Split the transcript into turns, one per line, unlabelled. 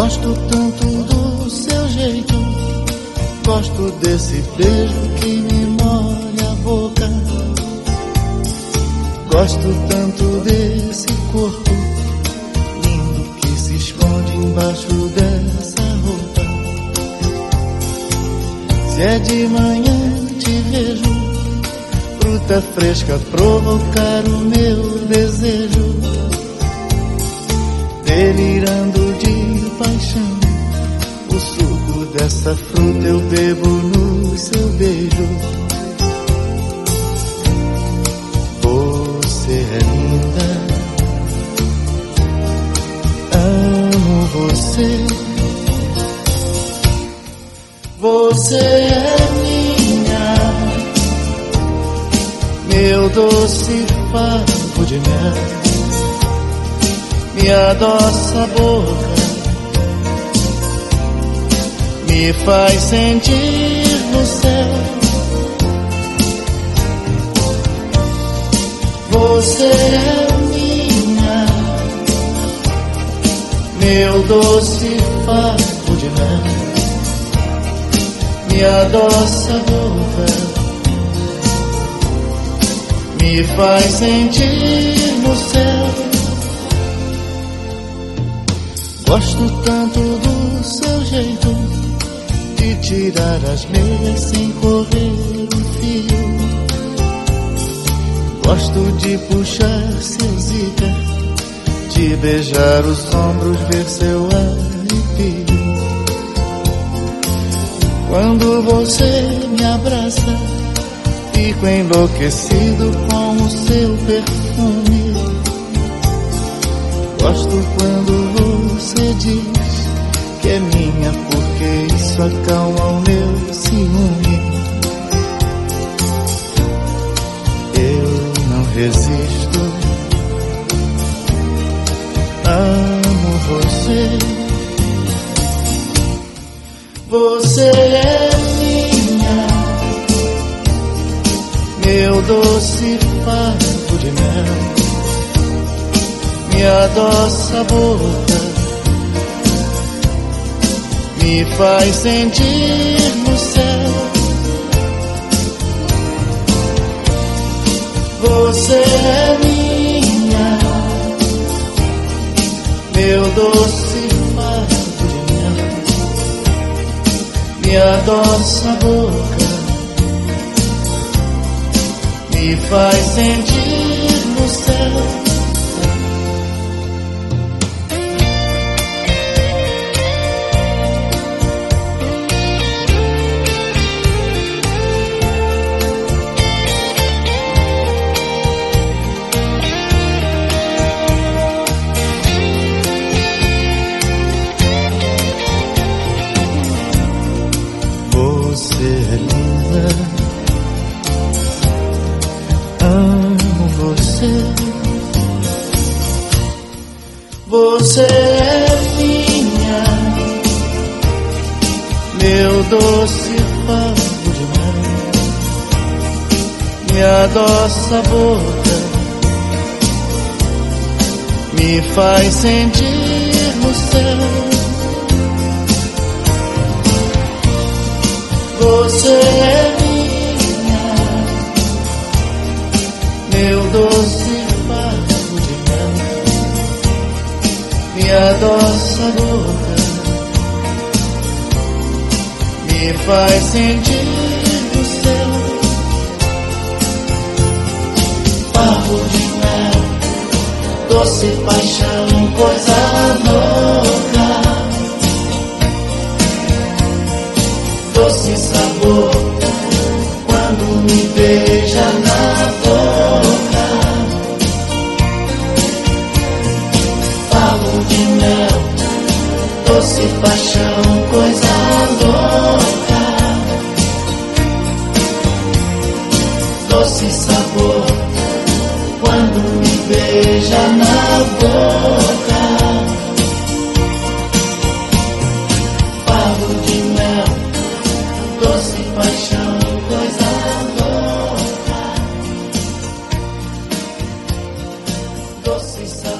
Gosto tanto do seu jeito, gosto desse beijo que me molha a boca. Gosto tanto desse corpo lindo que se esconde embaixo dessa roupa. Se é de manhã te vejo, fruta fresca provocar o meu desejo. Delirando de paixão, o suco dessa fruta eu bebo no seu beijo. Você é linda, amo você. Você é minha, meu doce favo de mel. Me adoça a boca, me faz sentir no céu. Você é minha, meu doce favo de mel. Me adoça a boca, me faz sentir no céu. Gosto tanto do seu jeito de tirar as meias sem correr um fio. Gosto de puxar seu zíper, de beijar os ombros, ver seu arrepio. Quando você me abraça, fico enlouquecido com o seu perfume. Gosto quando você diz que é minha, porque isso acalma o meu ciúme. Eu não resisto, amo você. Você é minha, meu doce favo de mel. Me adoça a boca, me faz sentir no céu. Você é minha, meu doce favo de mel. Me adoça a boca, me faz sentir no céu. Você é linda, amo você. Você é minha, meu doce favo de mel. Me adoça a boca, me faz sentir no céu. Você é minha, meu doce favo de mel. Me adoça a boca, me faz sentir no céu. Favo de mel, doce paixão, coisa louca. Doce sabor, quando me beija na boca. Favo de mel, doce paixão, coisa louca. Doce sabor, quando me beija na boca. Favo de mel, doce paixão, coisa louca. Doce sabor.